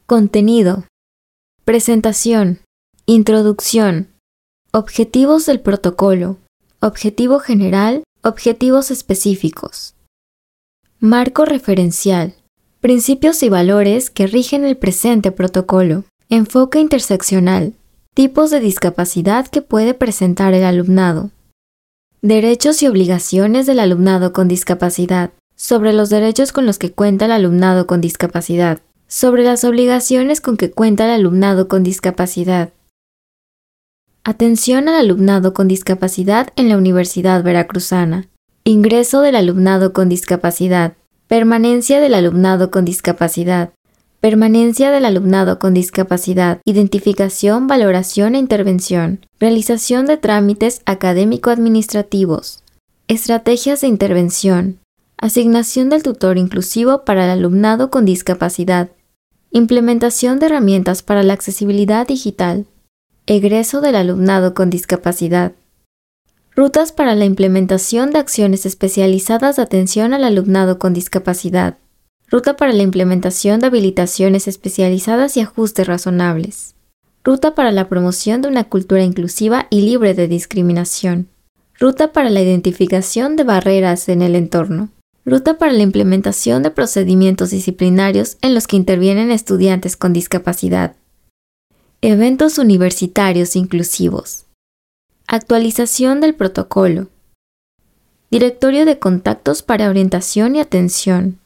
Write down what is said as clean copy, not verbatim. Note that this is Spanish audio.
Contenido. Presentación. Introducción. Objetivos del protocolo. Objetivo general. Objetivos específicos. Marco referencial. Principios y valores que rigen el presente protocolo. Enfoque interseccional. Tipos de discapacidad que puede presentar el alumnado. Derechos y obligaciones del alumnado con discapacidad. Sobre los derechos con los que cuenta el alumnado con discapacidad. Sobre las obligaciones con que cuenta el alumnado con discapacidad. Atención al alumnado con discapacidad en la Universidad Veracruzana. Ingreso del alumnado con discapacidad. Permanencia del alumnado con discapacidad. Permanencia del alumnado con discapacidad. Identificación, valoración e intervención. Realización de trámites académico-administrativos. Estrategias de intervención. Asignación del tutor inclusivo para el alumnado con discapacidad. Implementación de herramientas para la accesibilidad digital. Egreso del alumnado con discapacidad. Rutas para la implementación de acciones especializadas de atención al alumnado con discapacidad. Ruta para la implementación de habilitaciones especializadas y ajustes razonables. Ruta para la promoción de una cultura inclusiva y libre de discriminación. Ruta para la identificación de barreras en el entorno. Ruta para la implementación de procedimientos disciplinarios en los que intervienen estudiantes con discapacidad. Eventos universitarios inclusivos. Actualización del protocolo. Directorio de contactos para orientación y atención.